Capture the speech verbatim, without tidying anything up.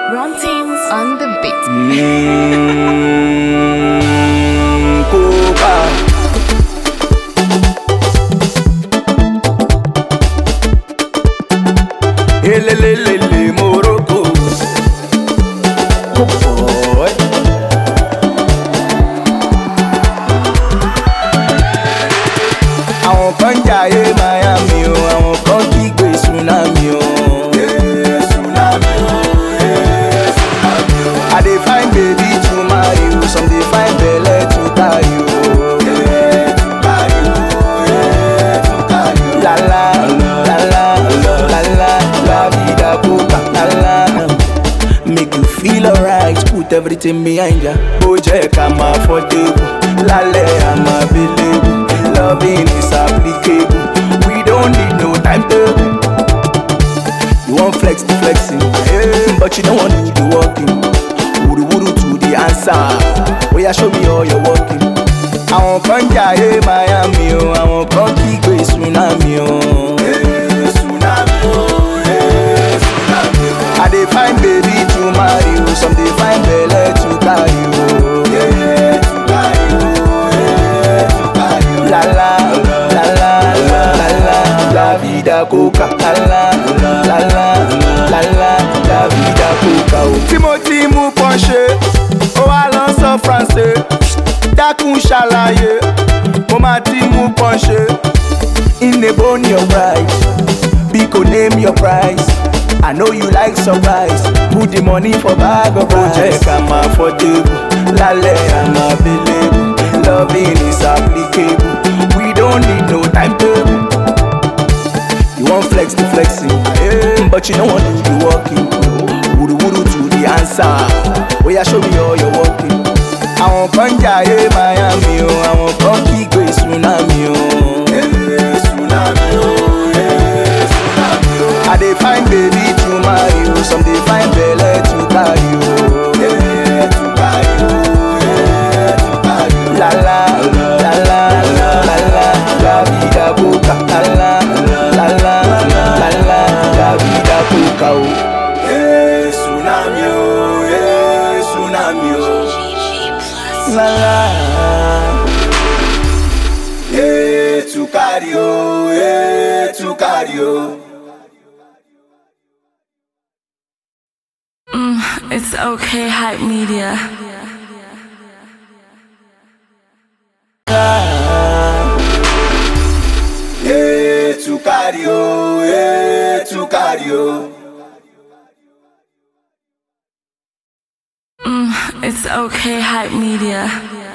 Runtings on the beat. Mm, Coca. Elelelele Morocco. Boy. Àwọn kan jayé Miami o, àwọn kan kígbe tsunami o. Tsunami o, tsunami o. I dey find baby to marry you, some dey find belle to carry you. La la, la la, la la, la vida boca, la la. Make you feel alright, put everything behind ya. Bojack, I'm affordable, lale, I'm available. Loving is applicable, we don't need no timetable. You want flex the flexing, but you don't want to do the walking. Wuru wuru to the answer, oh yeah, show me all your walking. Àwọn kan jayé Miami o, àwọn kan kígbe tsunami o. Tsunami o, tsunami o. I dey find baby to marry you, some dey find belle to carry you. La la, la la, la la, la vida coca, la la, la la, la la, la vida coca. Timothy mú pọ́nṣẹ́, ó wá lọ sọ Faransé, dákun ṣàlàyé, mo máa ti mú pọ́nṣẹ́. In a bone your bride, Biko name your price. I know you like surprise, put the money for bag of rice. Bojack, I'm affordable, lale, I'm available. Loving is applicable, we don't need no timetable. You want flex the flexing, but you don't want to do the walking. Wuru wuru to the answer, oh yeah, show me all your walking. Àwọn kan jayé Miami o, àwọn kan kígbe tsunami o. Tsunami o, tsunami o. I dey find baby to marry you, some dey find belle to carry you. La la, la la, la la, la vida coca, la la, la la, la la, la vida coca. Eh, tsunami o, eh, tsunami o. La la, eh, to carry you, eh, to carry you. Mm, it's okay, hype media. Eh, to carry you, eh, to carry you. Mm, it's okay, hype media.